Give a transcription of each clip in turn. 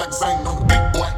bang on the beat, boy.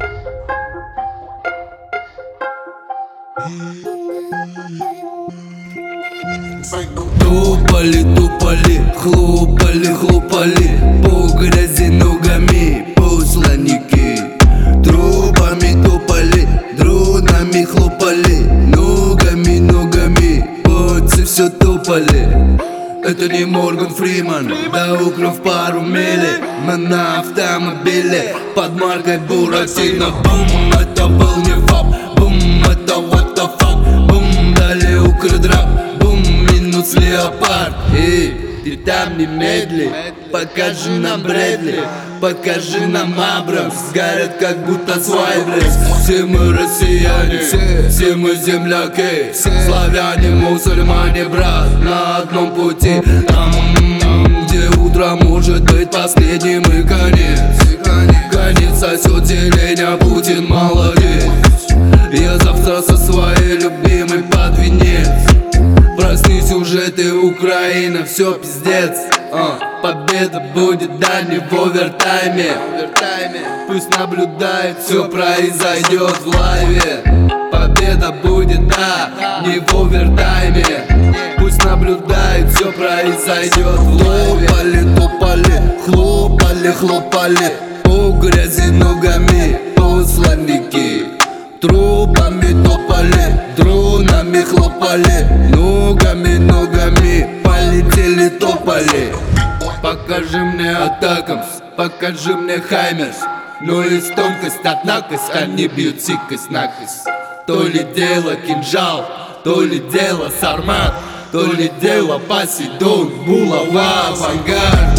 Топали, топали, хлопали, хлопали по грязи ногами посланники. Трубами топали, дронами хлопали, ногами, ногами, бойцы все топали. Это не Морган Фриман, да укрыв пару мили. Мы на автомобиле под маркой Буратино. Бум, это был не фап, бум, это what the fuck. Бум, дали укрыдрап, бум, минус леопард. Эй, ты там не медли, покажи нам Брэдли, покажи нам Абрамс. Горят как будто Свайбрис. Все мы россияне, все мы земляки, славяне, мусульмане, брат, на одном пути. Там, где утро может быть последним и конец сосет зелень, а Путин молодец. Я завтра со своей любимой под венец. Проснись уже ты, Украина, все пиздец. Победа будет, да, не в овертайме. Пусть наблюдает, все произойдет в лайве. Победа будет, да, не в овертайме. Пусть наблюдает, все произойдет в лайве. Хлопали, топали, хлопали, хлопали по грязи ногами посланники. Трубами топали, дронами хлопали, ногами, ногами полетели, топали. Покажи мне Атакамс, покажи мне Хаймерс. Но есть тонкость, однакость, они бьют сикость-накость. То ли дело кинжал, то ли дело сармат, то ли дело Посейдон, булава, авангард.